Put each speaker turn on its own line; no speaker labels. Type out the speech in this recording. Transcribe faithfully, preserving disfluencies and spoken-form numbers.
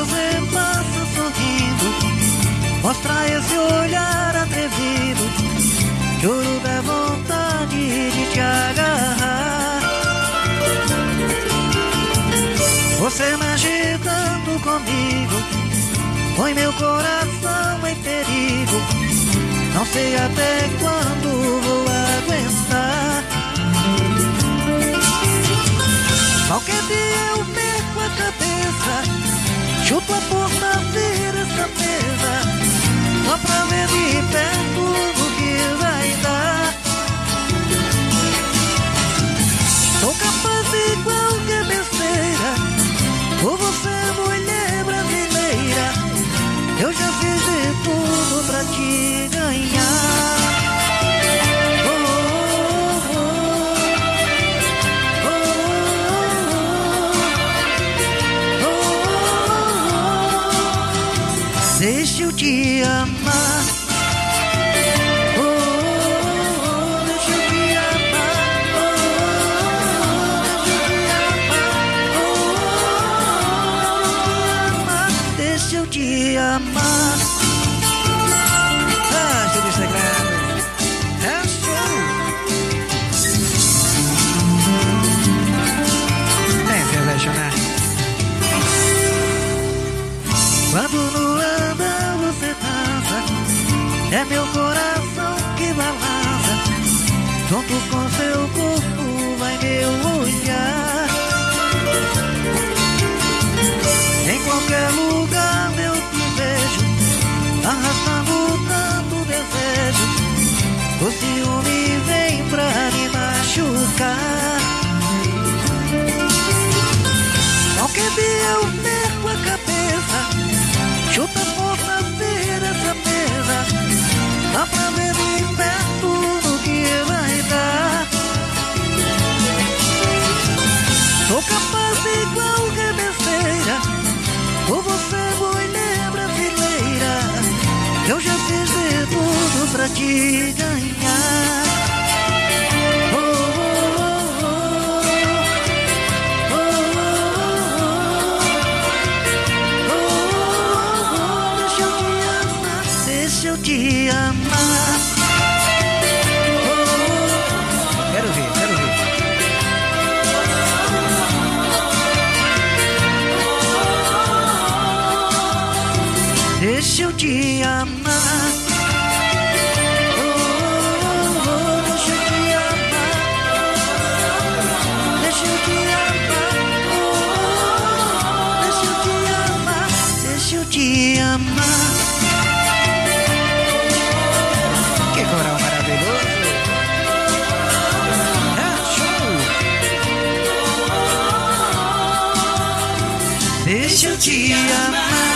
você passa sorrindo, mostra esse olhar atrevido, juro da vontade de te agarrar. Você mexe tanto comigo, põe meu coração em perigo, não sei até quando vou aguentar. Qualquer dia eu perco a cabeça, chuto a porta, vira essa mesa, só pra ver de perto o que vai dar. Sou capaz de qualquer besteira, por você, mulher brasileira, eu já fiz de tudo pra te ganhar. Deixa eu te amar, oh, oh, oh, deixa eu te amar, oh, oh, oh, deixa eu te amar, oh, oh, oh, deixa eu te amar. Ah, Júlio Sagrado, é show. Tem que apaixonar. Quando no anda você dança, é meu coração que balança, junto com seu corpo vai meu olhar. Em qualquer lugar eu te vejo, arrastando tanto desejo, o ciúme vem pra me machucar. Qualquer dia eu perco a cabeça, chuta a porta, vira essa mesa, dá pra ver de perto no que vai dar. Sou capaz de qualquer besteira, por você, mulher brasileira, eu já fiz de tudo pra te ganhar. Deixa eu te amar. Oh, oh, quero ver, quero ver. Deixa eu te amar. Oh, oh, oh, deixa eu te amar. Deixa eu te amar. Oh, deixa eu te amar. Deixa eu te amar. Que coral maravilhoso! É show! Deixa eu te amar.